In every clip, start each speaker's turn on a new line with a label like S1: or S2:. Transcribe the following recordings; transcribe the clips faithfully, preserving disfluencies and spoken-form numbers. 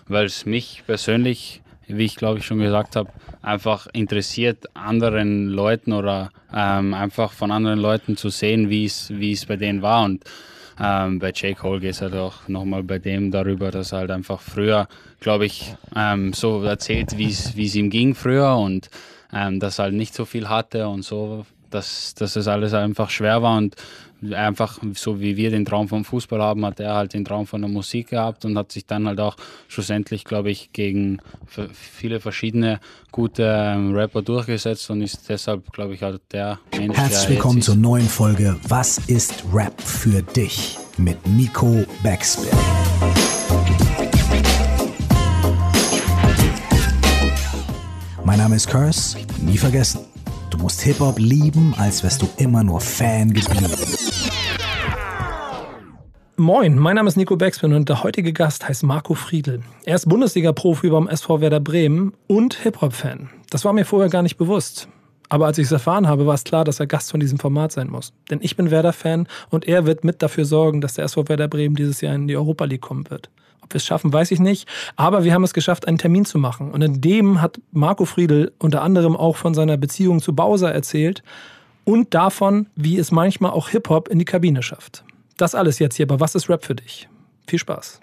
S1: weil es mich persönlich, wie ich glaube ich schon gesagt habe, einfach interessiert, anderen Leuten oder ähm, einfach von anderen Leuten zu sehen, wie es wie es bei denen war. Und ähm, bei J. Cole geht es halt auch nochmal bei dem darüber, dass er halt einfach früher, glaube ich, ähm, so erzählt, wie es wie es ihm ging früher und ähm, dass er halt nicht so viel hatte und so, dass, dass es alles einfach schwer war und einfach so wie wir den Traum vom Fußball haben, hat er halt den Traum von der Musik gehabt und hat sich dann halt auch schlussendlich, glaube ich, gegen viele verschiedene gute ähm, Rapper durchgesetzt und ist deshalb, glaube ich, halt der Mensch,
S2: Herzlich
S1: der
S2: willkommen
S1: jetzt
S2: zur neuen Folge Was ist Rap für dich? Mit Nico Backspin. Mein Name ist Curse, nie vergessen. Du musst Hip-Hop lieben, als wärst du immer nur Fan geblieben.
S3: Moin, mein Name ist Nico Backspin und der heutige Gast heißt Marco Friedl. Er ist Bundesliga-Profi beim S V Werder Bremen und Hip-Hop-Fan. Das war mir vorher gar nicht bewusst. Aber als ich es erfahren habe, war es klar, dass er Gast von diesem Format sein muss. Denn ich bin Werder-Fan und er wird mit dafür sorgen, dass der S V Werder Bremen dieses Jahr in die Europa League kommen wird. Ob wir es schaffen, weiß ich nicht. Aber wir haben es geschafft, einen Termin zu machen. Und in dem hat Marco Friedl unter anderem auch von seiner Beziehung zu Bowser erzählt und davon, wie es manchmal auch Hip-Hop in die Kabine schafft. Das alles jetzt hier bei Was ist Rap für dich? Viel Spaß.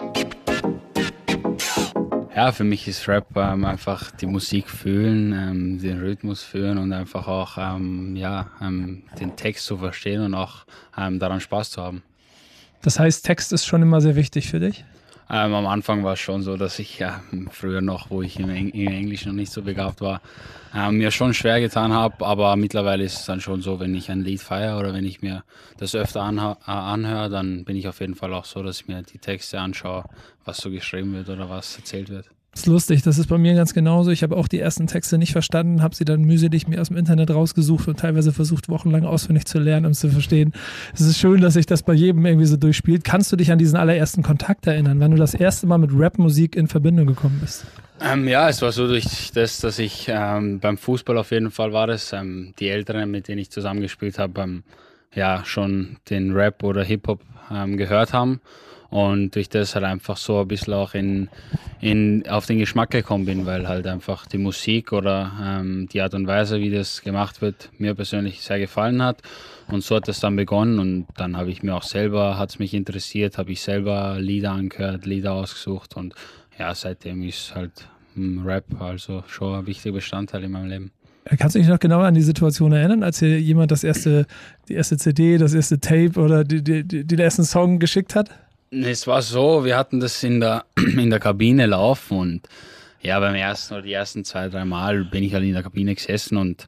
S1: Ja, für mich ist Rap ähm, einfach die Musik fühlen, ähm, den Rhythmus fühlen und einfach auch ähm, ja, ähm, den Text zu verstehen und auch ähm, daran Spaß zu haben.
S3: Das heißt, Text ist schon immer sehr wichtig für dich?
S1: Ähm, am Anfang war es schon so, dass ich ja, früher noch, wo ich im, Eng- im Englisch noch nicht so begabt war, ähm, mir schon schwer getan habe, aber mittlerweile ist es dann schon so, wenn ich ein Lied feiere oder wenn ich mir das öfter anha- äh, anhöre, dann bin ich auf jeden Fall auch so, dass ich mir die Texte anschaue, was so geschrieben wird oder was erzählt wird.
S4: Das ist lustig, das ist bei mir ganz genauso. Ich habe auch die ersten Texte nicht verstanden, habe sie dann mühselig mir aus dem Internet rausgesucht und teilweise versucht, wochenlang auswendig zu lernen, um es zu verstehen. Es ist schön, dass sich das bei jedem irgendwie so durchspielt. Kannst du dich an diesen allerersten Kontakt erinnern, wann du das erste Mal mit Rapmusik in Verbindung gekommen bist?
S1: Ähm, ja, es war so durch das, dass ich ähm, beim Fußball auf jeden Fall war das, ähm, die Älteren, mit denen ich zusammengespielt habe, ähm, ja schon den Rap oder Hip-Hop ähm, gehört haben. Und durch das halt einfach so ein bisschen auch in, in, auf den Geschmack gekommen bin, weil halt einfach die Musik oder ähm, die Art und Weise, wie das gemacht wird, mir persönlich sehr gefallen hat. Und so hat es dann begonnen und dann habe ich mir auch selber, hat es mich interessiert, habe ich selber Lieder angehört, Lieder ausgesucht und ja, seitdem ist halt Rap also schon ein wichtiger Bestandteil in meinem Leben.
S4: Kannst du dich noch genauer an die Situation erinnern, als dir jemand das erste, die erste C D, das erste Tape oder die, die, die, den ersten Song geschickt hat?
S1: Es war so, wir hatten das in der, in der Kabine laufen und ja, beim ersten oder die ersten zwei, drei Mal bin ich halt in der Kabine gesessen und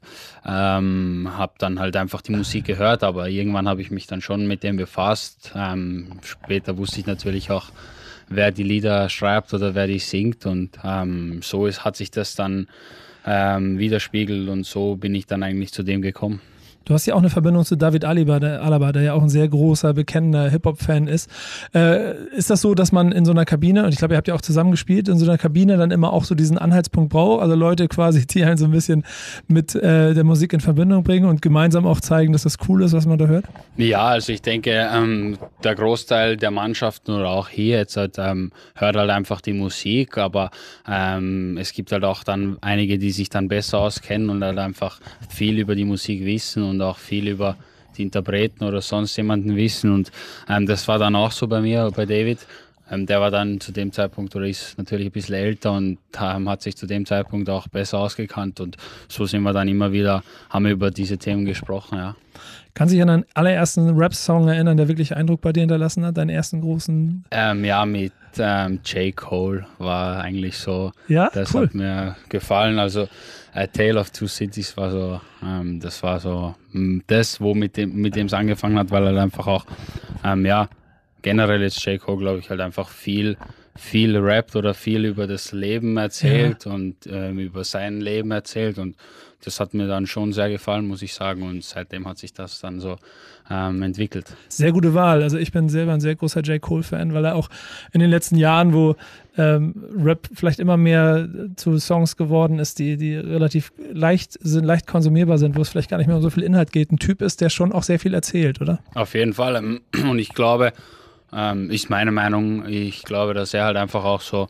S1: ähm, habe dann halt einfach die Musik gehört, aber irgendwann habe ich mich dann schon mit dem befasst. Ähm, später wusste ich natürlich auch, wer die Lieder schreibt oder wer die singt und ähm, so ist, hat sich das dann ähm, widerspiegelt und so bin ich dann eigentlich zu dem gekommen.
S4: Du hast ja auch eine Verbindung zu David Alaba, der, Alaba, der ja auch ein sehr großer, bekennender Hip-Hop-Fan ist. Äh, ist das so, dass man in so einer Kabine, und ich glaube, ihr habt ja auch zusammen gespielt, in so einer Kabine dann immer auch so diesen Anhaltspunkt braucht? Also Leute quasi, die einen so ein bisschen mit äh, der Musik in Verbindung bringen und gemeinsam auch zeigen, dass das cool ist, was man da hört?
S1: Ja, also ich denke, ähm, der Großteil der Mannschaften oder auch hier jetzt halt, ähm, hört halt einfach die Musik, aber ähm, es gibt halt auch dann einige, die sich dann besser auskennen und halt einfach viel über die Musik wissen und und auch viel über die Interpreten oder sonst jemanden wissen und ähm, das war dann auch so bei mir, bei David. Ähm, der war dann zu dem Zeitpunkt oder ist natürlich ein bisschen älter und ähm, hat sich zu dem Zeitpunkt auch besser ausgekannt und so sind wir dann immer wieder, haben wir über diese Themen gesprochen, ja.
S4: Kannst du dich an deinen allerersten Rap-Song erinnern, der wirklich Eindruck bei dir hinterlassen hat, deinen ersten großen?
S1: Ähm, ja, mit ähm, J. Cole war eigentlich so,
S4: ja?
S1: Das
S4: cool.
S1: Hat mir gefallen, also A Tale of Two Cities war so, ähm, das war so das, wo mit dem mit dem es angefangen hat, weil er einfach auch, ähm, ja, generell ist J. Cole, glaube ich, halt einfach viel, viel rappt oder viel über das Leben erzählt ja. und ähm, über sein Leben erzählt und das hat mir dann schon sehr gefallen, muss ich sagen und seitdem hat sich das dann so ähm, entwickelt.
S4: Sehr gute Wahl, also ich bin selber ein sehr großer J. Cole-Fan, weil er auch in den letzten Jahren, wo ähm, Rap vielleicht immer mehr zu Songs geworden ist, die, die relativ leicht sind, leicht konsumierbar sind, wo es vielleicht gar nicht mehr um so viel Inhalt geht, ein Typ ist, der schon auch sehr viel erzählt, oder?
S1: Auf jeden Fall und ich glaube, ähm, ist meine Meinung, ich glaube, dass er halt einfach auch so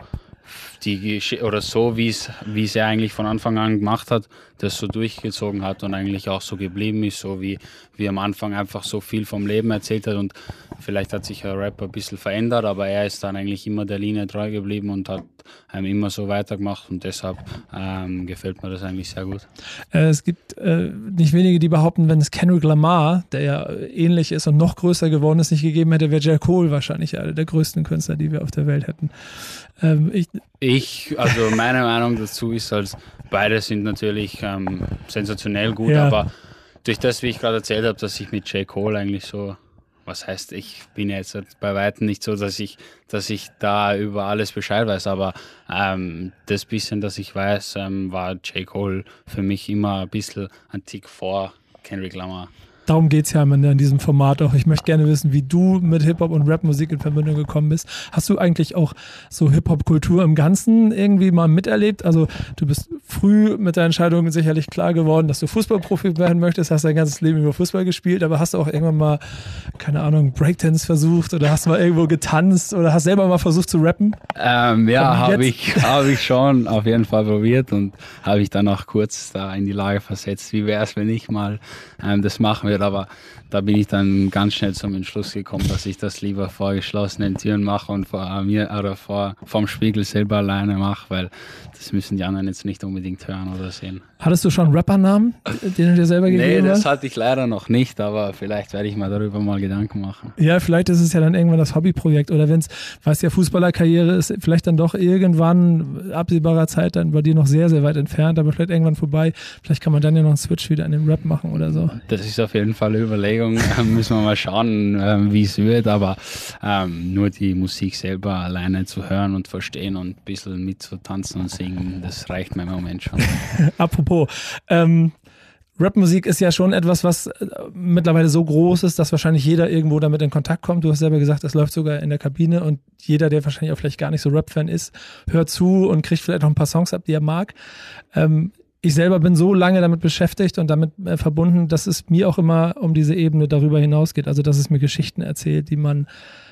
S1: die oder so, wie es wie es er eigentlich von Anfang an gemacht hat, das so durchgezogen hat und eigentlich auch so geblieben ist, so wie, wie am Anfang einfach so viel vom Leben erzählt hat und vielleicht hat sich der Rapper ein bisschen verändert, aber er ist dann eigentlich immer der Linie treu geblieben und hat ähm, immer so weitergemacht und deshalb ähm, gefällt mir das eigentlich sehr gut.
S4: Äh, es gibt äh, nicht wenige, die behaupten, wenn es Kendrick Lamar, der ja ähnlich ist und noch größer geworden ist, nicht gegeben hätte, wäre J. Cole wahrscheinlich einer der größten Künstler, die wir auf der Welt hätten. Ähm, ich,
S1: ich, also meine Meinung dazu ist, als beide sind natürlich ähm, sensationell gut,
S4: ja.
S1: aber durch das, wie ich gerade erzählt habe, dass ich mit J. Cole eigentlich so, was heißt, ich bin jetzt bei Weitem nicht so, dass ich, dass ich da über alles Bescheid weiß, aber ähm, das bisschen, das ich weiß, ähm, war J. Cole für mich immer ein bisschen ein Tick vor Kendrick Lamar.
S4: Darum geht es ja in diesem Format auch. Ich möchte gerne wissen, wie du mit Hip-Hop und Rap-Musik in Verbindung gekommen bist. Hast du eigentlich auch so Hip-Hop-Kultur im Ganzen irgendwie mal miterlebt? Also du bist früh mit der Entscheidung sicherlich klar geworden, dass du Fußballprofi werden möchtest, hast dein ganzes Leben über Fußball gespielt, aber hast du auch irgendwann mal, keine Ahnung, Breakdance versucht oder hast mal irgendwo getanzt oder hast selber mal versucht zu rappen?
S1: Ähm, ja, habe ich, hab ich schon auf jeden Fall probiert und habe ich dann auch kurz da in die Lage versetzt, wie wäre es, wenn ich mal ähm, das machen würde. Aber da bin ich dann ganz schnell zum Entschluss gekommen, dass ich das lieber vor geschlossenen Türen mache und vor mir oder vor vom Spiegel selber alleine mache, weil das müssen die anderen jetzt nicht unbedingt hören oder sehen.
S4: Hattest du schon Rappernamen, den du dir selber gegeben hast?
S1: Nee, das hatte ich leider noch nicht, aber vielleicht werde ich mir darüber mal Gedanken machen.
S4: Ja, vielleicht ist es ja dann irgendwann das Hobbyprojekt oder wenn es, weißt ja, Fußballerkarriere ist vielleicht dann doch irgendwann absehbarer Zeit dann bei dir noch sehr, sehr weit entfernt, aber vielleicht irgendwann vorbei. Vielleicht kann man dann ja noch einen Switch wieder in den Rap machen oder so.
S1: Das ist auf jeden Fall eine Überlegung. Müssen wir mal schauen, wie es wird, aber ähm, nur die Musik selber alleine zu hören und verstehen und ein bisschen mitzutanzen und singen, das reicht mir im Moment schon.
S4: Apropos, ähm, Rapmusik ist ja schon etwas, was äh, mittlerweile so groß ist, dass wahrscheinlich jeder irgendwo damit in Kontakt kommt. Du hast selber gesagt, es läuft sogar in der Kabine und jeder, der wahrscheinlich auch vielleicht gar nicht so Rap-Fan ist, hört zu und kriegt vielleicht noch ein paar Songs ab, die er mag. Ähm, ich selber bin so lange damit beschäftigt und damit äh, verbunden, dass es mir auch immer um diese Ebene darüber hinausgeht. Also, dass es mir Geschichten erzählt, die man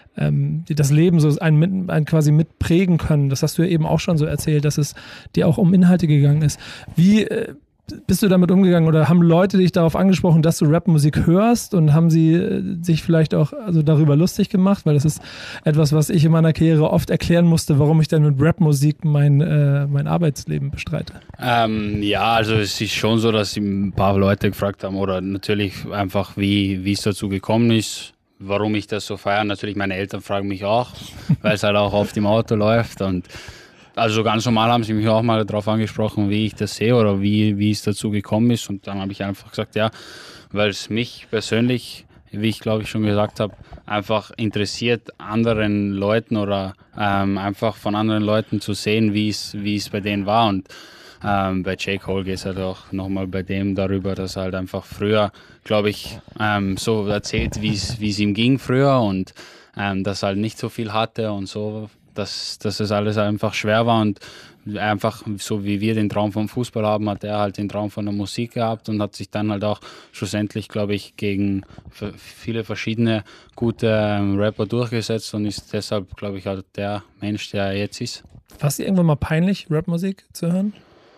S4: die das Leben so einen, mit, einen quasi mitprägen können. Das hast du ja eben auch schon so erzählt, dass es dir auch um Inhalte gegangen ist. Wie äh, bist du damit umgegangen oder haben Leute dich darauf angesprochen, dass du Rapmusik hörst und haben sie äh, sich vielleicht auch also darüber lustig gemacht? Weil das ist etwas, was ich in meiner Karriere oft erklären musste, warum ich dann mit Rapmusik mein, äh, mein Arbeitsleben bestreite.
S1: Ähm, ja, also es ist schon so, dass ein paar Leute gefragt haben oder natürlich einfach, wie, wie es dazu gekommen ist, warum ich das so feiere. Natürlich, meine Eltern fragen mich auch, weil es halt auch oft im Auto läuft. Und also ganz normal haben sie mich auch mal darauf angesprochen, wie ich das sehe oder wie, wie es dazu gekommen ist. Und dann habe ich einfach gesagt, ja, weil es mich persönlich, wie ich glaube ich schon gesagt habe, einfach interessiert, anderen Leuten oder ähm, einfach von anderen Leuten zu sehen, wie es, wie es bei denen war. Und Ähm, bei J. Cole geht es halt auch nochmal bei dem darüber, dass er halt einfach früher, glaube ich, ähm, so erzählt, wie es ihm ging früher und ähm, dass er halt nicht so viel hatte und so, dass, dass es alles einfach schwer war und einfach so wie wir den Traum vom Fußball haben, hat er halt den Traum von der Musik gehabt und hat sich dann halt auch schlussendlich, glaube ich, gegen viele verschiedene gute ähm, Rapper durchgesetzt und ist deshalb, glaube ich, halt der Mensch, der er jetzt ist.
S4: War es dir irgendwann mal peinlich, Rapmusik zu hören?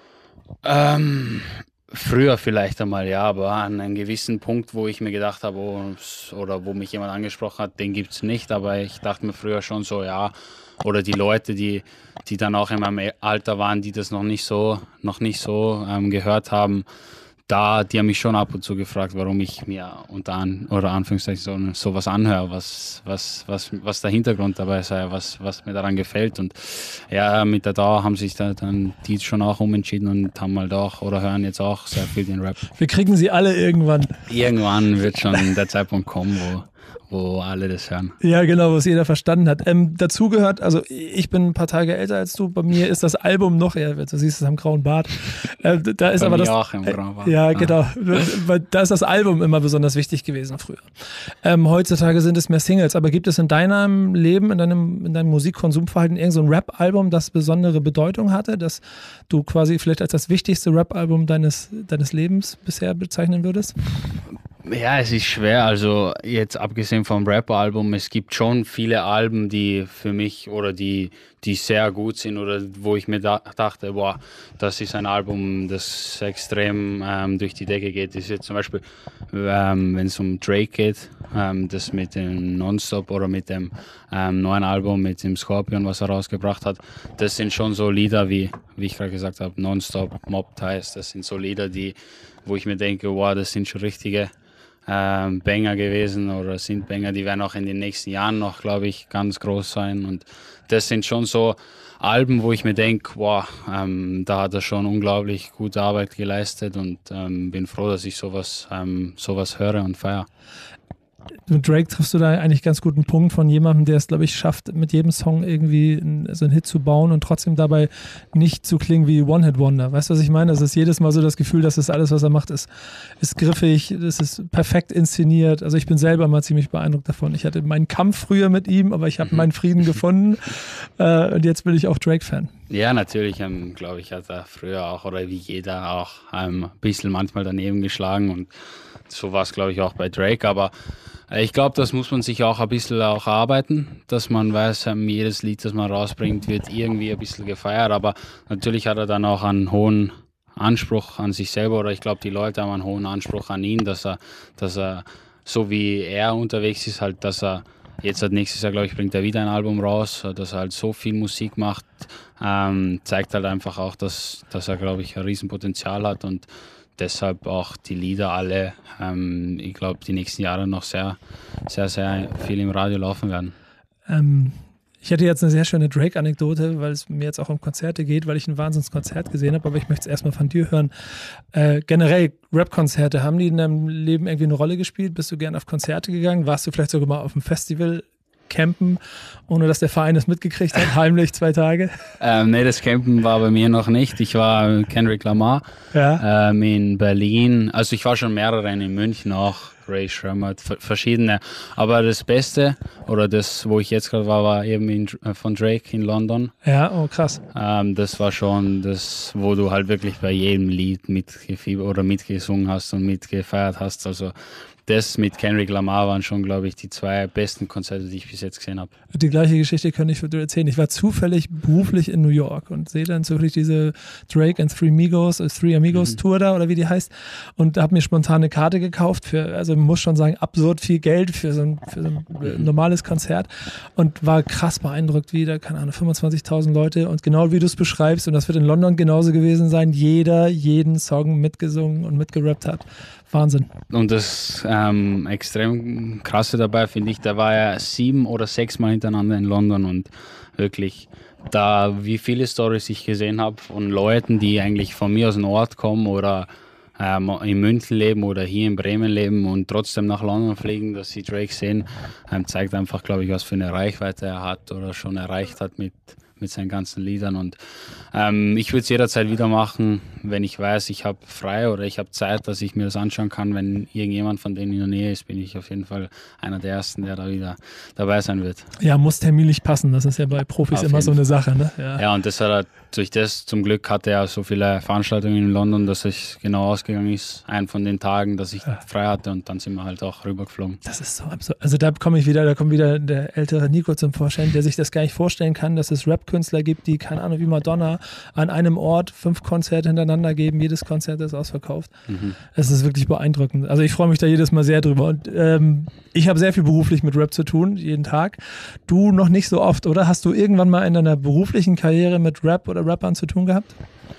S1: Ähm, früher vielleicht einmal, ja, aber an einem gewissen Punkt, wo ich mir gedacht habe, oh, oder wo mich jemand angesprochen hat, den gibt es nicht, aber ich dachte mir früher schon so, ja, oder die Leute, die, die dann auch in meinem Alter waren, die das noch nicht so, noch nicht so ähm, gehört haben, da, die haben mich schon ab und zu gefragt, warum ich mir unter an, oder Anführungszeichen so sowas anhöre, was, was, was, was der Hintergrund dabei sei, was, was mir daran gefällt. Und ja, mit der Dauer haben sich da dann die schon auch umentschieden und haben halt auch oder hören jetzt auch sehr viel den Rap.
S4: Wir kriegen sie alle irgendwann.
S1: Irgendwann wird schon der Zeitpunkt kommen, wo wo alle das hören.
S4: Ja, genau, was jeder verstanden hat. Ähm, dazu gehört, also ich bin ein paar Tage älter als du, bei mir ist das Album noch, ja, du siehst es am grauen Bart. Äh, da ist
S1: bei
S4: aber
S1: mir
S4: das,
S1: auch im grauen Bart.
S4: Äh, ja, genau. Ah. Da ist das Album immer besonders wichtig gewesen früher. Ähm, heutzutage sind es mehr Singles, aber gibt es in deinem Leben, in deinem, in deinem Musikkonsumverhalten irgend so ein Rap-Album, das besondere Bedeutung hatte, das du quasi vielleicht als das wichtigste Rap-Album deines, deines Lebens bisher bezeichnen würdest?
S1: Ja, es ist schwer. Also jetzt abgesehen vom Rap-Album, es gibt schon viele Alben, die für mich oder die, die sehr gut sind oder wo ich mir da, dachte, boah, das ist ein Album, das extrem ähm, durch die Decke geht. Das ist jetzt zum Beispiel, ähm, wenn es um Drake geht, ähm, das mit dem Nonstop oder mit dem ähm, neuen Album, mit dem Scorpion, was er rausgebracht hat, das sind schon so Lieder wie, wie ich gerade gesagt habe, Nonstop, Mob Ties, das sind so Lieder, die, wo ich mir denke, wow, das sind schon richtige ähm, Banger gewesen oder sind Banger, die werden auch in den nächsten Jahren noch, glaube ich, ganz groß sein. Und das sind schon so Alben, wo ich mir denke, wow, ähm, da hat er schon unglaublich gute Arbeit geleistet und ähm, bin froh, dass ich sowas, ähm, sowas höre und feiere.
S4: Mit Drake triffst du da eigentlich ganz guten Punkt von jemandem, der es, glaube ich, schafft, mit jedem Song irgendwie so einen Hit zu bauen und trotzdem dabei nicht zu klingen wie One-Hit-Wonder. Weißt du, was ich meine? Das ist jedes Mal so das Gefühl, dass das alles, was er macht, ist, ist griffig, das ist perfekt inszeniert. Also ich bin selber mal ziemlich beeindruckt davon. Ich hatte meinen Kampf früher mit ihm, aber ich habe meinen Frieden gefunden äh, und jetzt bin ich auch Drake-Fan.
S1: Ja, natürlich, ähm, glaube ich, hat er früher auch oder wie jeder auch ähm, ein bisschen manchmal daneben geschlagen und so war es, glaube ich, auch bei Drake, aber äh, ich glaube, das muss man sich auch ein bisschen auch erarbeiten, dass man weiß, ähm, jedes Lied, das man rausbringt, wird irgendwie ein bisschen gefeiert, aber natürlich hat er dann auch einen hohen Anspruch an sich selber oder ich glaube, die Leute haben einen hohen Anspruch an ihn, dass er, dass er so wie er unterwegs ist, halt, dass er jetzt halt nächstes Jahr, glaube ich, bringt er wieder ein Album raus, dass er halt so viel Musik macht, ähm, zeigt halt einfach auch, dass, dass er, glaube ich, ein Riesenpotenzial hat und deshalb auch die Lieder alle, ähm, ich glaube, die nächsten Jahre noch sehr, sehr, sehr viel im Radio laufen werden.
S4: Ähm, ich hätte jetzt eine sehr schöne Drake-Anekdote, weil es mir jetzt auch um Konzerte geht, weil ich ein Wahnsinnskonzert gesehen habe, aber ich möchte es erstmal von dir hören. Äh, generell, Rap-Konzerte, haben die in deinem Leben irgendwie eine Rolle gespielt? Bist du gern auf Konzerte gegangen? Warst du vielleicht sogar mal auf einem Festival campen, ohne dass der Verein es mitgekriegt hat, heimlich zwei Tage?
S1: Ähm, nee, das Campen war bei mir noch nicht. Ich war Kendrick Lamar
S4: ja.
S1: ähm, in Berlin. Also ich war schon mehrere in München auch, Ray Shremmerd, verschiedene. Aber das Beste oder das, wo ich jetzt gerade war, war eben in, von Drake in London.
S4: Ja, oh krass.
S1: Ähm, das war schon das, wo du halt wirklich bei jedem Lied mitgefiebert oder mitgesungen hast und mitgefeiert hast. Also das mit Kendrick Lamar waren schon, glaube ich, die zwei besten Konzerte, die ich bis jetzt gesehen habe.
S4: Die gleiche Geschichte kann ich für dir erzählen. Ich war zufällig beruflich in New York und sehe dann zufällig diese Drake and Three Amigos, äh, Three Amigos mhm. Tour da oder wie die heißt und habe mir spontan eine Karte gekauft für, also muss schon sagen, absurd viel Geld für so ein, für so ein mhm. normales Konzert und war krass beeindruckt, wie da, keine Ahnung, fünfundzwanzigtausend Leute und genau wie du es beschreibst und das wird in London genauso gewesen sein, jeder jeden Song mitgesungen und mitgerappt hat. Wahnsinn.
S1: Und das ähm, extrem krasse dabei finde ich, da war er sieben oder sechs Mal hintereinander in London und wirklich da, wie viele Storys ich gesehen habe von Leuten, die eigentlich von mir aus dem Ort kommen oder ähm, in München leben oder hier in Bremen leben und trotzdem nach London fliegen, dass sie Drake sehen, ähm, zeigt einfach, glaube ich, was für eine Reichweite er hat oder schon erreicht hat mit mit seinen ganzen Liedern und ähm, ich würde es jederzeit wieder machen, wenn ich weiß, ich habe frei oder ich habe Zeit, dass ich mir das anschauen kann. Wenn irgendjemand von denen in der Nähe ist, bin ich auf jeden Fall einer der Ersten, der da wieder dabei sein wird.
S4: Ja, muss terminlich passen, das ist ja bei Profis auf immer so eine Sache. Ne? Ja.
S1: ja, und das hat er, durch das zum Glück hatte er so viele Veranstaltungen in London, dass es genau ausgegangen ist, einen von den Tagen, dass ich ja. frei hatte und dann sind wir halt auch rübergeflogen.
S4: Das ist so absurd. Also da komme ich wieder, da kommt wieder der ältere Nico zum Vorschein, der sich das gar nicht vorstellen kann, dass es Rap Künstler gibt, die, keine Ahnung, wie Madonna an einem Ort fünf Konzerte hintereinander geben, jedes Konzert ist ausverkauft. Mhm. Es ist wirklich beeindruckend. Also ich freue mich da jedes Mal sehr drüber. Und ähm, ich habe sehr viel beruflich mit Rap zu tun, jeden Tag. Du noch nicht so oft, oder? Hast du irgendwann mal in deiner beruflichen Karriere mit Rap oder Rappern zu tun gehabt?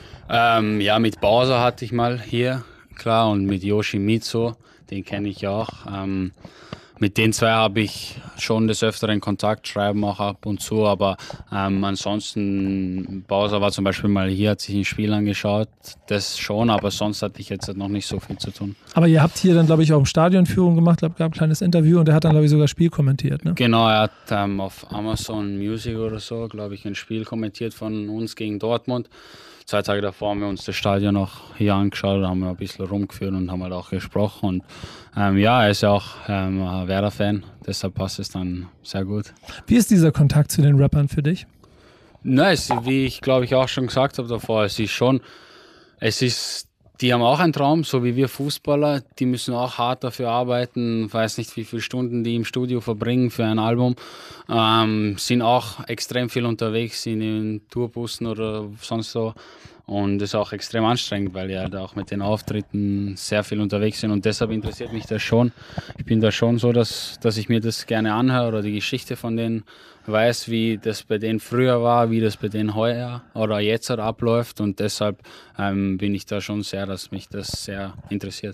S1: Ähm, ja, mit Bowser hatte ich mal hier, klar, und mit Yoshimitsu, den kenne ich auch. Ähm, Mit den zwei habe ich schon des Öfteren Kontakt, schreiben auch ab und zu, aber ähm, ansonsten, Bowser war zum Beispiel mal hier, hat sich ein Spiel angeschaut, das schon, aber sonst hatte ich jetzt noch nicht so viel zu tun.
S4: Aber ihr habt hier dann, glaube ich, auch Stadionführung gemacht, gab ein kleines Interview und er hat dann, glaube ich, sogar das Spiel kommentiert, ne?
S1: Genau, er hat ähm, auf Amazon Music oder so, glaube ich, ein Spiel kommentiert von uns gegen Dortmund. Zwei Tage davor haben wir uns das Stadion noch hier angeschaut, haben wir ein bisschen rumgeführt und haben halt auch gesprochen. Und ähm, ja, er ist ja auch ähm, ein Werder-Fan, deshalb passt es dann sehr gut.
S4: Wie ist dieser Kontakt zu den Rappern für dich?
S1: Na, es, wie ich glaube ich auch schon gesagt habe davor, es ist schon, es ist die haben auch einen Traum, so wie wir Fußballer. Die müssen auch hart dafür arbeiten. Weiß nicht, wie viele Stunden die im Studio verbringen für ein Album. Ähm, sind auch extrem viel unterwegs, sind in Tourbussen oder sonst so. Und das ist auch extrem anstrengend, weil ja da auch mit den Auftritten sehr viel unterwegs sind. Und deshalb interessiert mich das schon. Ich bin da schon so, dass, dass ich mir das gerne anhöre oder die Geschichte von denen weiß, wie das bei denen früher war, wie das bei denen heuer oder jetzt halt abläuft. Und deshalb ähm, bin ich da schon sehr, dass mich das sehr interessiert.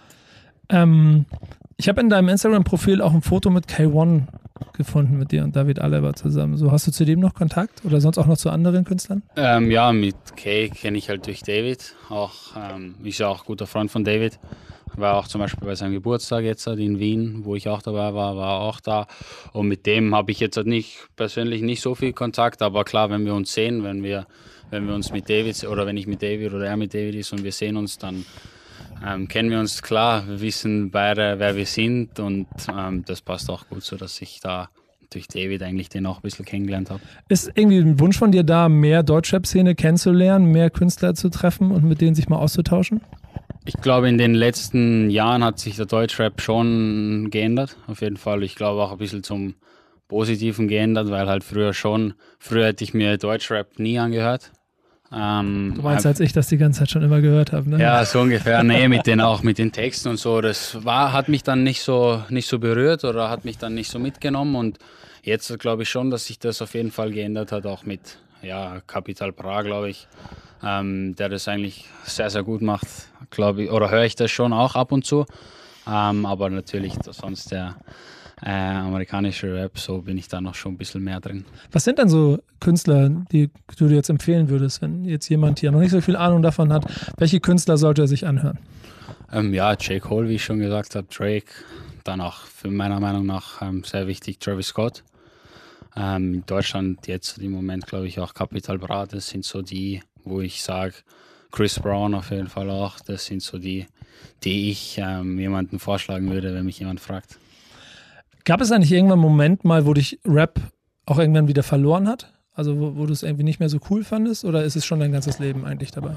S4: Ähm, ich habe in deinem Instagram-Profil auch ein Foto mit K eins gefunden, mit dir und David Alaba zusammen. So, hast du zu dem noch Kontakt oder sonst auch noch zu anderen Künstlern?
S1: Ähm, ja, mit Kay kenne ich halt durch David. Auch, ähm, ist ja auch ein guter Freund von David. War auch zum Beispiel bei seinem Geburtstag jetzt in Wien, wo ich auch dabei war, war auch da. Und mit dem habe ich jetzt halt nicht persönlich nicht so viel Kontakt, aber klar, wenn wir uns sehen, wenn wir, wenn wir uns mit David oder wenn ich mit David oder er mit David ist und wir sehen uns, dann ähm, kennen wir uns klar. Wir wissen beide, wer wir sind und ähm, das passt auch gut so, dass ich da durch David eigentlich den auch ein bisschen kennengelernt habe.
S4: Ist irgendwie ein Wunsch von dir da, mehr Deutschrap-Szene kennenzulernen, mehr Künstler zu treffen und mit denen sich mal auszutauschen?
S1: Ich glaube, in den letzten Jahren hat sich der Deutschrap schon geändert, auf jeden Fall. Ich glaube auch ein bisschen zum Positiven geändert, weil halt früher schon, früher hätte ich mir Deutschrap nie angehört. Ähm,
S4: du meinst, als ich das die ganze Zeit schon immer gehört habe, ne?
S1: Ja, so ungefähr. Nee, mit den, auch mit den Texten und so. Das war, hat mich dann nicht so, nicht so berührt oder hat mich dann nicht so mitgenommen. Und jetzt glaube ich schon, dass sich das auf jeden Fall geändert hat, auch mit ja, Capital Bra, glaube ich. Ähm, der das eigentlich sehr, sehr gut macht, glaube ich, oder höre ich das schon auch ab und zu, ähm, aber natürlich sonst der äh, amerikanische Rap, so bin ich da noch schon ein bisschen mehr drin.
S4: Was sind denn so Künstler, die du dir jetzt empfehlen würdest, wenn jetzt jemand hier noch nicht so viel Ahnung davon hat, welche Künstler sollte er sich anhören?
S1: Ähm, ja, J. Cole, wie ich schon gesagt habe, Drake, dann auch für meiner Meinung nach ähm, sehr wichtig Travis Scott. Ähm, in Deutschland jetzt im Moment glaube ich auch Capital Bra, das sind so die, wo ich sage, Chris Brown auf jeden Fall auch, das sind so die, die ich ähm, jemanden vorschlagen würde, wenn mich jemand fragt.
S4: Gab es eigentlich irgendwann einen Moment mal, wo dich Rap auch irgendwann wieder verloren hat? Also wo, wo du es irgendwie nicht mehr so cool fandest oder ist es schon dein ganzes Leben eigentlich dabei?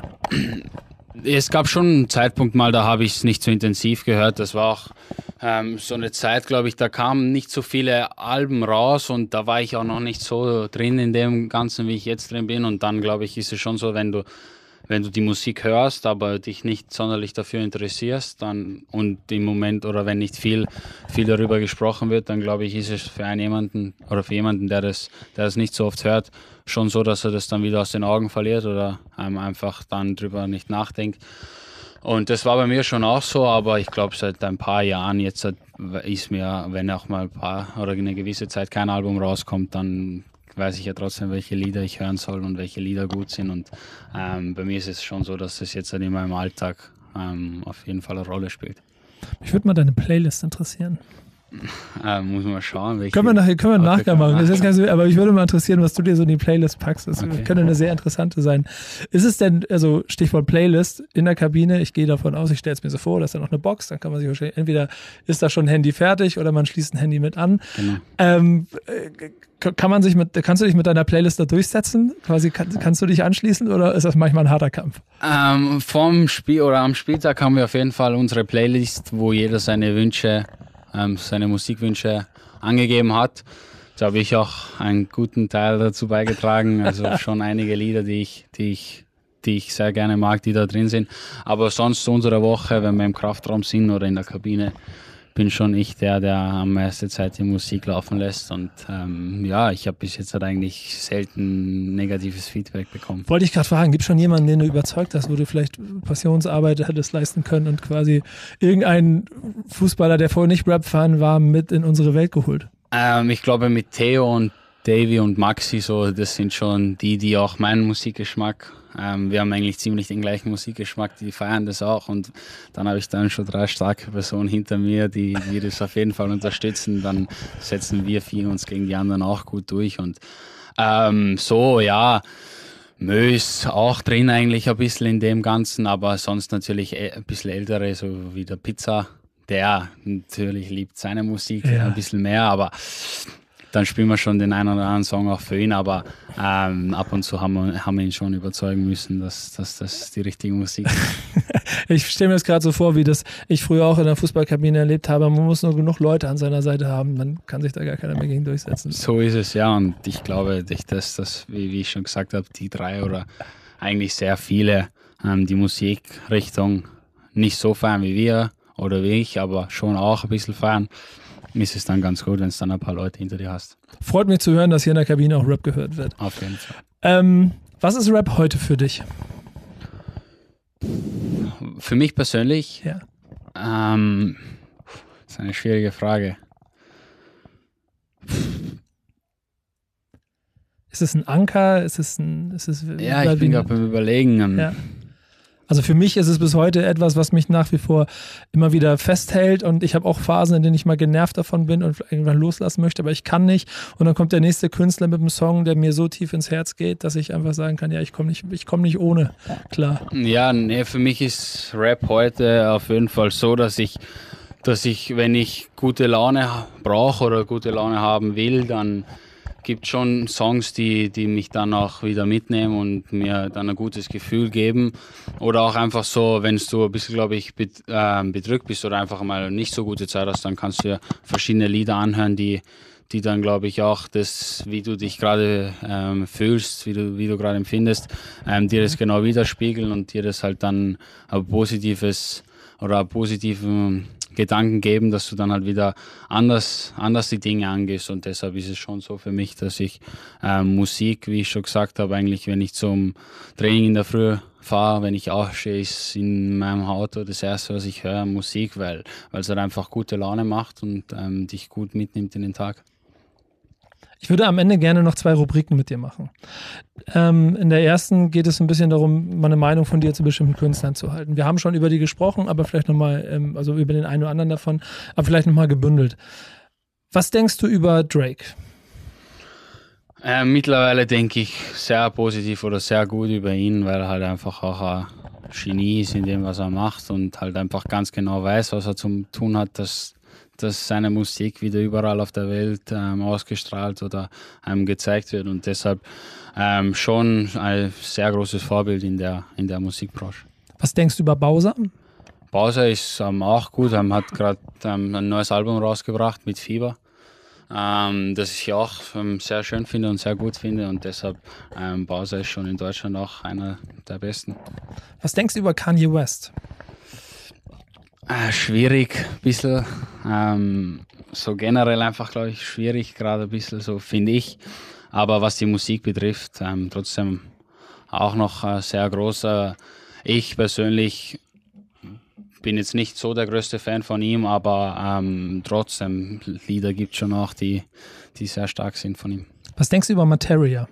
S1: Es gab schon einen Zeitpunkt mal, da habe ich es nicht so intensiv gehört. Das war auch ähm, so eine Zeit, glaube ich, da kamen nicht so viele Alben raus und da war ich auch noch nicht so drin in dem Ganzen, wie ich jetzt drin bin. Und dann, glaube ich, ist es schon so, wenn du, wenn du die Musik hörst, aber dich nicht sonderlich dafür interessierst, dann und im Moment oder wenn nicht viel, viel darüber gesprochen wird, dann glaube ich, ist es für einen jemanden oder für jemanden, der das, der das nicht so oft hört, schon so, dass er das dann wieder aus den Augen verliert oder ähm, einfach dann drüber nicht nachdenkt. Und das war bei mir schon auch so, aber ich glaube, seit ein paar Jahren jetzt ist mir, wenn auch mal ein paar oder eine gewisse Zeit kein Album rauskommt, dann weiß ich ja trotzdem, welche Lieder ich hören soll und welche Lieder gut sind. Und ähm, bei mir ist es schon so, dass es jetzt halt in meinem Alltag ähm, auf jeden Fall eine Rolle spielt.
S4: Mich würde mal deine Playlist interessieren.
S1: Äh, muss man schauen. Welche
S4: können wir nachher, können wir
S1: okay,
S4: nachher machen. Das ist ganz, aber ich würde mal interessieren, was du dir so in die Playlist packst. Das
S1: okay.
S4: könnte eine sehr interessante sein. Ist es denn, also Stichwort Playlist, in der Kabine, ich gehe davon aus, ich stelle es mir so vor, da ist da noch eine Box, dann kann man sich wahrscheinlich, entweder ist da schon ein Handy fertig oder man schließt ein Handy mit an.
S1: Genau.
S4: Ähm, kann man sich mit, kannst du dich mit deiner Playlist da durchsetzen? Quasi kann, kannst du dich anschließen oder ist das manchmal ein harter Kampf?
S1: Ähm, vom Spiel oder am Spieltag haben wir auf jeden Fall unsere Playlist, wo jeder seine Wünsche seine Musikwünsche angegeben hat. Da habe ich auch einen guten Teil dazu beigetragen. Also schon einige Lieder, die ich, die ich, die ich sehr gerne mag, die da drin sind. Aber sonst zu unserer Woche, wenn wir im Kraftraum sind oder in der Kabine, bin schon ich der, der am meisten Zeit die Musik laufen lässt. Und ähm, ja, ich habe bis jetzt halt eigentlich selten negatives Feedback bekommen.
S4: Wollte ich gerade fragen, gibt es schon jemanden, den du überzeugt hast, wo du vielleicht Passionsarbeit hättest leisten können und quasi irgendeinen Fußballer, der vorher nicht Rap-Fan war, mit in unsere Welt geholt?
S1: Ähm, ich glaube mit Theo und Davy und Maxi, so, das sind schon die, die auch meinen Musikgeschmack, ähm, wir haben eigentlich ziemlich den gleichen Musikgeschmack, die feiern das auch und dann habe ich dann schon drei starke Personen hinter mir, die, die das auf jeden Fall unterstützen, dann setzen wir vier uns gegen die anderen auch gut durch und ähm, so, ja, Mö ist auch drin eigentlich ein bisschen in dem Ganzen, aber sonst natürlich ein bisschen ältere, so wie der Pizza, der natürlich liebt seine Musik ja. ein bisschen mehr, aber dann spielen wir schon den einen oder anderen Song auch für ihn, aber ähm, ab und zu haben wir, haben wir ihn schon überzeugen müssen, dass, dass das die richtige Musik ist.
S4: Ich stelle mir das gerade so vor, wie das ich früher auch in der Fußballkabine erlebt habe. Man muss nur genug Leute an seiner Seite haben, dann kann sich da gar keiner mehr gegen durchsetzen.
S1: So ist es, ja, und ich glaube, dass das, wie, wie ich schon gesagt habe, die drei oder eigentlich sehr viele ähm, die Musikrichtung nicht so feiern wie wir oder wie ich, aber schon auch ein bisschen feiern, ist es dann ganz gut, wenn es dann ein paar Leute hinter dir hast.
S4: Freut mich zu hören, dass hier in der Kabine auch Rap gehört wird.
S1: Auf jeden Fall.
S4: Ähm, was ist Rap heute für dich?
S1: Für mich persönlich,
S4: Ja.
S1: ähm, das ist eine schwierige Frage.
S4: Ist es ein Anker? Ist es ein... Ist es,
S1: Ja, ich bin gerade beim Überlegen. Ähm,
S4: ja. Also für mich ist es bis heute etwas, was mich nach wie vor immer wieder festhält und ich habe auch Phasen, in denen ich mal genervt davon bin und irgendwann loslassen möchte, aber ich kann nicht und dann kommt der nächste Künstler mit einem Song, der mir so tief ins Herz geht, dass ich einfach sagen kann, ja, ich komme nicht, ich komme nicht ohne, klar.
S1: Ja, nee, für mich ist Rap heute auf jeden Fall so, dass ich, dass ich, wenn ich gute Laune brauche oder gute Laune haben will, dann gibt schon Songs, die, die mich dann auch wieder mitnehmen und mir dann ein gutes Gefühl geben. Oder auch einfach so, wenn du ein bisschen, glaube ich, bet, äh, bedrückt bist oder einfach mal nicht so gute Zeit hast, dann kannst du dir verschiedene Lieder anhören, die, die dann, glaube ich, auch das, wie du dich gerade ähm, fühlst, wie du, wie du gerade empfindest, ähm, dir das genau widerspiegeln und dir das halt dann ein positives oder einen positiven Gedanken geben, dass du dann halt wieder anders, anders die Dinge angehst und deshalb ist es schon so für mich, dass ich ähm, Musik, wie ich schon gesagt habe, eigentlich wenn ich zum Training in der Früh fahre, wenn ich aufstehe, ist in meinem Auto das erste, was ich höre, Musik, weil weil es halt einfach gute Laune macht und ähm, dich gut mitnimmt in den Tag.
S4: Ich würde am Ende gerne noch zwei Rubriken mit dir machen. Ähm, in der ersten geht es ein bisschen darum, mal eine Meinung von dir zu bestimmten Künstlern zu halten. Wir haben schon über die gesprochen, aber vielleicht nochmal, ähm, also über den einen oder anderen davon, aber vielleicht nochmal gebündelt. Was denkst du über Drake?
S1: Äh, mittlerweile denke ich sehr positiv oder sehr gut über ihn, weil er halt einfach auch ein Genie ist in dem, was er macht und halt einfach ganz genau weiß, was er zu tun hat, dass dass seine Musik wieder überall auf der Welt ähm, ausgestrahlt oder ähm, gezeigt wird und deshalb ähm, schon ein sehr großes Vorbild in der, in der Musikbranche.
S4: Was denkst du über Bowser?
S1: Bowser ist ähm, auch gut, ähm, hat gerade ähm, ein neues Album rausgebracht mit Fieber, ähm, das ich auch ähm, sehr schön finde und sehr gut finde und deshalb ähm, Bowser ist schon in Deutschland auch einer der besten.
S4: Was denkst du über Kanye West?
S1: Äh, schwierig, ein bisschen. Ähm, so generell einfach, glaube ich, schwierig, gerade ein bisschen, so finde ich. Aber was die Musik betrifft, ähm, trotzdem auch noch äh, sehr groß. Äh, ich persönlich bin jetzt nicht so der größte Fan von ihm, aber ähm, trotzdem, Lieder gibt es schon auch, die, die sehr stark sind von ihm.
S4: Was denkst du über Materia?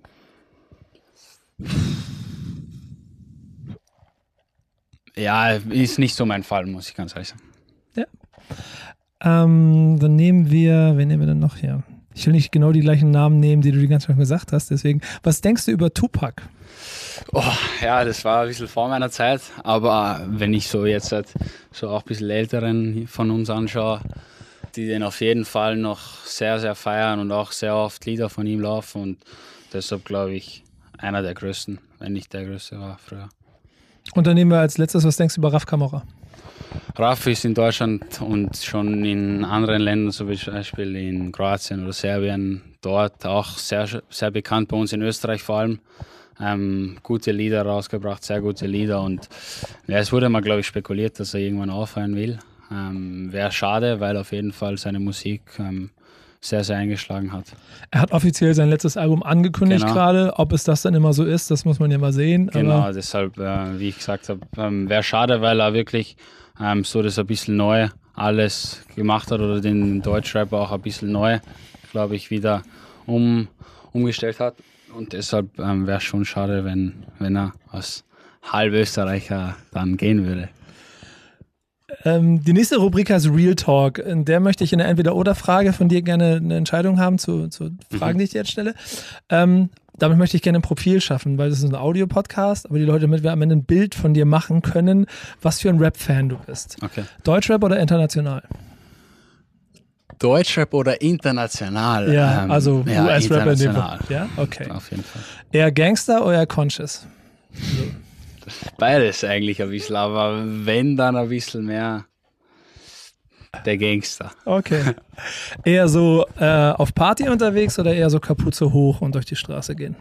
S1: Ja, ist nicht so mein Fall, muss ich ganz ehrlich sagen.
S4: Ja. Ähm, dann nehmen wir, wen nehmen wir denn noch hier? Ich will nicht genau die gleichen Namen nehmen, die du die ganze Zeit gesagt hast, deswegen. Was denkst du über Tupac?
S1: Oh, ja, das war ein bisschen vor meiner Zeit, aber wenn ich so jetzt halt so auch ein bisschen Älteren von uns anschaue, die den auf jeden Fall noch sehr, sehr feiern und auch sehr oft Lieder von ihm laufen und deshalb glaube ich einer der größten, wenn nicht der größte war früher.
S4: Und dann nehmen wir als letztes, was denkst du über Raf Camora?
S1: Raf ist in Deutschland und schon in anderen Ländern, so wie zum Beispiel in Kroatien oder Serbien, dort auch sehr, sehr bekannt, bei uns in Österreich vor allem. Ähm, gute Lieder rausgebracht, sehr gute Lieder und ja, es wurde mal, glaube ich, spekuliert, dass er irgendwann aufhören will. Ähm, Wäre schade, weil auf jeden Fall seine Musik ähm, sehr, sehr eingeschlagen hat.
S4: Er hat offiziell sein letztes Album angekündigt
S1: Genau.
S4: gerade. Ob es das dann immer so ist, das muss man ja mal sehen.
S1: Genau,
S4: aber
S1: deshalb, äh, wie ich gesagt habe, ähm, wäre schade, weil er wirklich ähm, so das ein bisschen neu alles gemacht hat oder den Deutschrap auch ein bisschen neu, glaube ich, wieder um, umgestellt hat. Und deshalb ähm, wäre es schon schade, wenn, wenn er als Halbösterreicher dann gehen würde.
S4: Ähm, die nächste Rubrik heißt Real Talk. In der möchte ich in der Entweder-Oder-Frage von dir gerne eine Entscheidung haben zu, zu Fragen,
S1: Mhm.
S4: die ich dir jetzt stelle. Ähm, damit möchte ich gerne ein Profil schaffen, weil das ist ein Audio-Podcast, aber die Leute, damit wir am Ende ein Bild von dir machen können, was für ein Rap-Fan du bist.
S1: Okay.
S4: Deutschrap oder international?
S1: Deutschrap oder international?
S4: Ja,
S1: ähm,
S4: also
S1: ja,
S4: U S-Rapper in dem
S1: international.
S4: Fall. Ja, okay.
S1: Auf jeden Fall.
S4: Eher Gangster oder eher Conscious?
S1: Beides eigentlich ein bisschen, aber wenn, dann ein bisschen mehr der Gangster.
S4: Okay. Eher so äh, auf Party unterwegs oder eher so Kapuze hoch und durch die Straße gehen?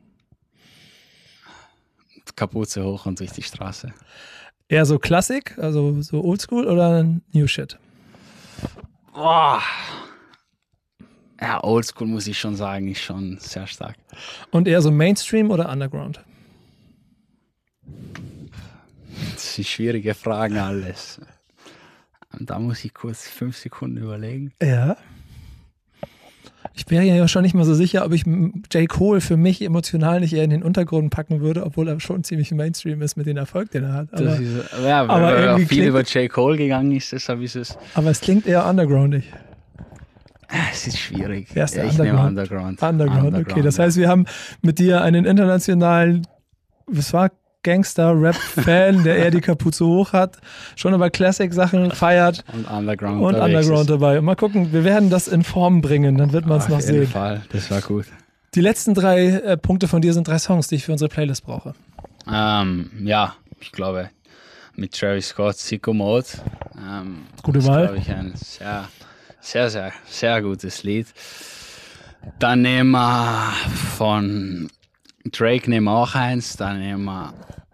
S1: Kapuze hoch und durch die Straße.
S4: Eher so Klassik, also so Oldschool oder New Shit?
S1: Boah. Ja, Oldschool muss ich schon sagen, ist schon sehr stark.
S4: Und eher so Mainstream oder Underground?
S1: Das sind schwierige Fragen alles. Da muss ich kurz fünf Sekunden überlegen.
S4: Ja. Ich wäre ja schon nicht mal so sicher, ob ich J. Cole für mich emotional nicht eher in den Untergrund packen würde, obwohl er schon ziemlich Mainstream ist mit dem Erfolg, den er hat. Aber,
S1: das ist, ja,
S4: aber
S1: weil
S4: irgendwie
S1: auch viel
S4: klingt,
S1: über J. Cole gegangen ist, deshalb ist es.
S4: Aber es klingt eher undergroundig.
S1: Es ist schwierig.
S4: Wer ist der
S1: ja, ich
S4: Underground?
S1: nehme Underground.
S4: Underground?
S1: Underground,
S4: okay. Das
S1: ja.
S4: heißt, wir haben mit dir einen internationalen, was war Gangster-Rap-Fan, der eher die Kapuze hoch hat, schon über Classic-Sachen feiert
S1: Und Underground.
S4: und Underground dabei. Und mal gucken, wir werden das in Form bringen, dann wird man es noch
S1: Auf jeden
S4: sehen.
S1: Fall, das war gut.
S4: Die letzten drei äh, Punkte von dir sind drei Songs, die ich für unsere Playlist brauche.
S1: Ähm, ja, ich glaube, mit Travis Scott, Sicko Mode. Ähm,
S4: Gute
S1: das
S4: Wahl.
S1: ist, glaube ich, ein sehr, sehr, sehr, sehr gutes Lied. Dann nehmen wir von Drake nehmen wir auch eins, dann nehmen wir.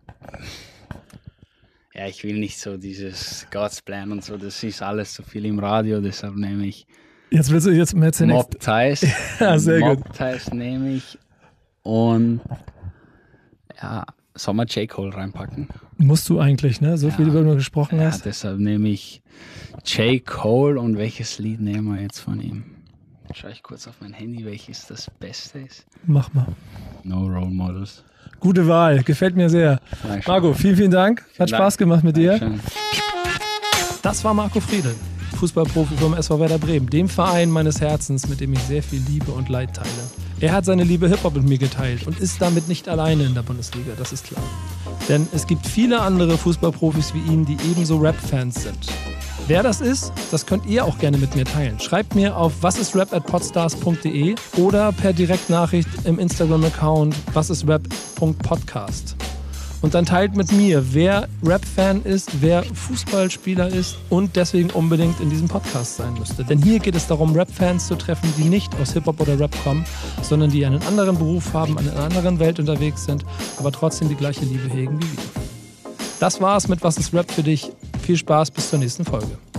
S1: Ja, ich will nicht so dieses God's Plan und so, das ist alles zu viel im Radio, deshalb nehme ich
S4: Jetzt willst du jetzt jetzt den
S1: Mob Ties.
S4: Ja, sehr gut.
S1: Mob Ties nehme ich und ja, soll man J. Cole reinpacken?
S4: Musst du eigentlich, ne? So viel,
S1: Ja.
S4: über du gesprochen
S1: Ja,
S4: hast.
S1: deshalb nehme ich J. Cole und welches Lied nehmen wir jetzt von ihm? Schau ich kurz auf mein Handy, welches das Beste ist.
S4: Mach mal.
S1: No Role Models.
S4: Gute Wahl, gefällt mir sehr.
S1: Dankeschön.
S4: Marco, vielen, vielen Dank. Hat
S1: Vielen
S4: Spaß
S1: Dank.
S4: gemacht mit dir.
S1: Dankeschön.
S3: Das war Marco Friedl, Fußballprofi vom S V Werder Bremen, dem Verein meines Herzens, mit dem ich sehr viel Liebe und Leid teile. Er hat seine Liebe Hip-Hop mit mir geteilt und ist damit nicht alleine in der Bundesliga, das ist klar. Denn es gibt viele andere Fußballprofis wie ihn, die ebenso Rap-Fans sind. Wer das ist, das könnt ihr auch gerne mit mir teilen. Schreibt mir auf wasisrap at podstars punkt de oder per Direktnachricht im Instagram-Account wasisrap punkt podcast. Und dann teilt mit mir, wer Rap-Fan ist, wer Fußballspieler ist und deswegen unbedingt in diesem Podcast sein müsste. Denn hier geht es darum, Rap-Fans zu treffen, die nicht aus Hip-Hop oder Rap kommen, sondern die einen anderen Beruf haben, in einer anderen Welt unterwegs sind, aber trotzdem die gleiche Liebe hegen wie wir. Das war's mit Was ist Rap für dich? Viel Spaß, bis zur nächsten Folge.